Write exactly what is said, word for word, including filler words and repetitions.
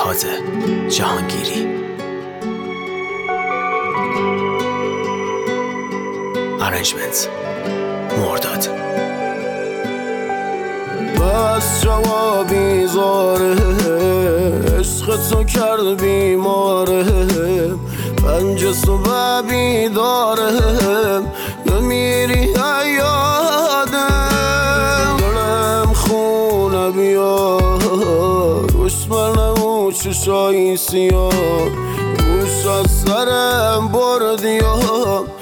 فرهاد جهانگیری. ارنجمنت مرداد. بس جوابی زاره، عشق تو کرد بیمارم، پنج صبح بیدارم، نمیری یادم، دلم خونه بیار، دشمنم و چشایی سیاه، گوش از سرم بردی